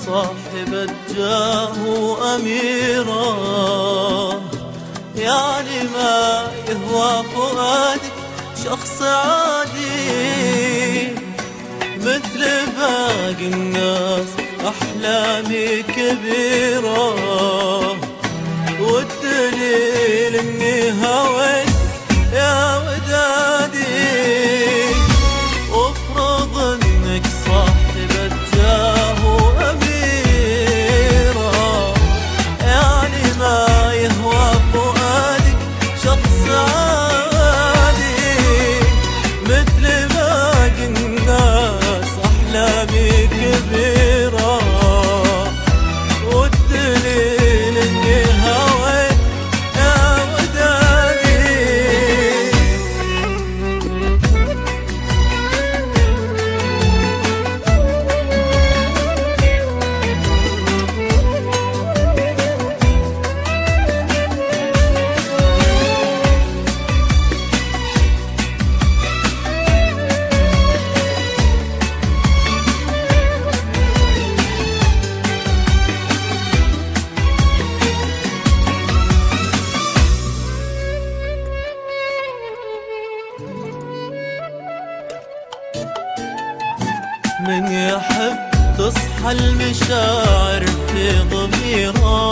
صاحبة جاه وأميرة، يعني ما يهوى فؤادك شخص عادي مثل باقي الناس. أحلامي كبيرة والدليل إني هويت يا ودادي، وافرض إنك صاحبة جاه وأميرة، يعني ما يهوى فؤادك شخص عادي مثل باقي الناس. أحلامي كبيرة والدليل إني هويت يا ودادي. من يحب تصحى المشاعر في ضميره،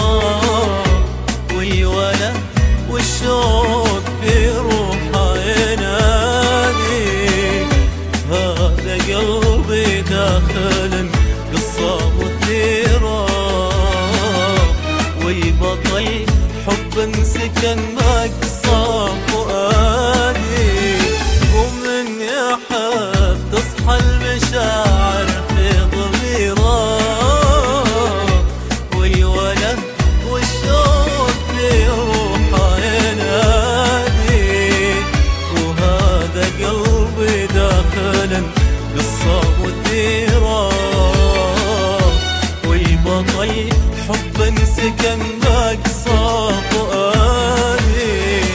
والولا والشوق في روحه ينادي. هذا قلبي داخل قصة مثيرة، ويبطل حب سكن مقصى فؤادي. ومن يحب تصحى المشاعر في ضميره، والولا والشوق في روحه ينادي. وهذا قلبي داخل قصة مثيرة، والبطل حب سكن مقصى فؤادي.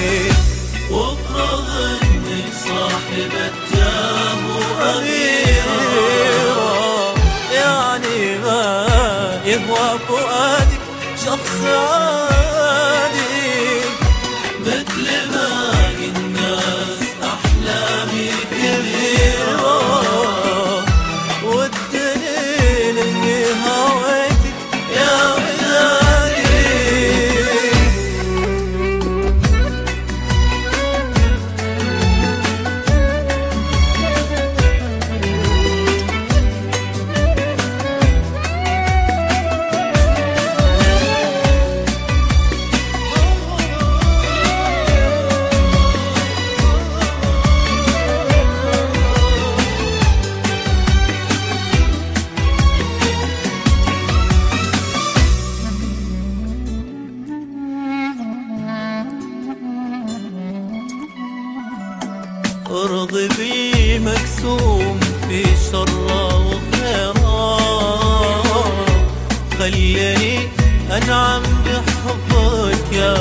وافرض انك صاحبة جاه وأميرة، يعني ما يهوى فؤادك شخص عادي مثل باقي الناس. أحلامي كبيرة والدليل إني هويتك يا ودادي. ارضي بي مكسوم في شره وخيره، خليني انعم بحبك يا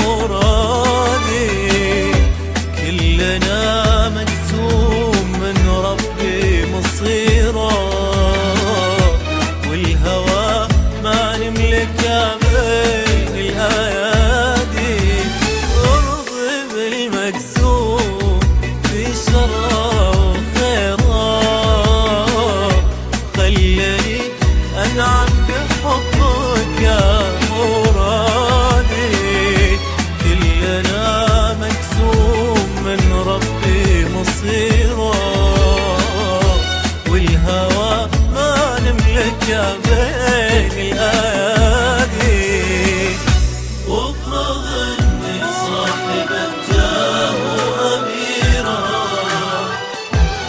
مرادي. كلنا مكسوم من ربي مصيره، والهوى ما نملك يا بين الايادي. ارضي بالمكسوم في شره وخيره، خليني انعم بحبك يا مرادي. كلنا مكسوم من ربي مصيره، والهوى ما نملك يا بين الايادي. وافرض انك صاحبة جاه وأميرة،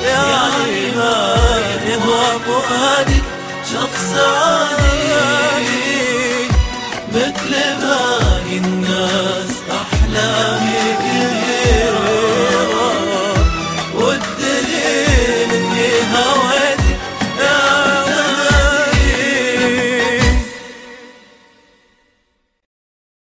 يعني ما يهوى فؤادك شخص عادي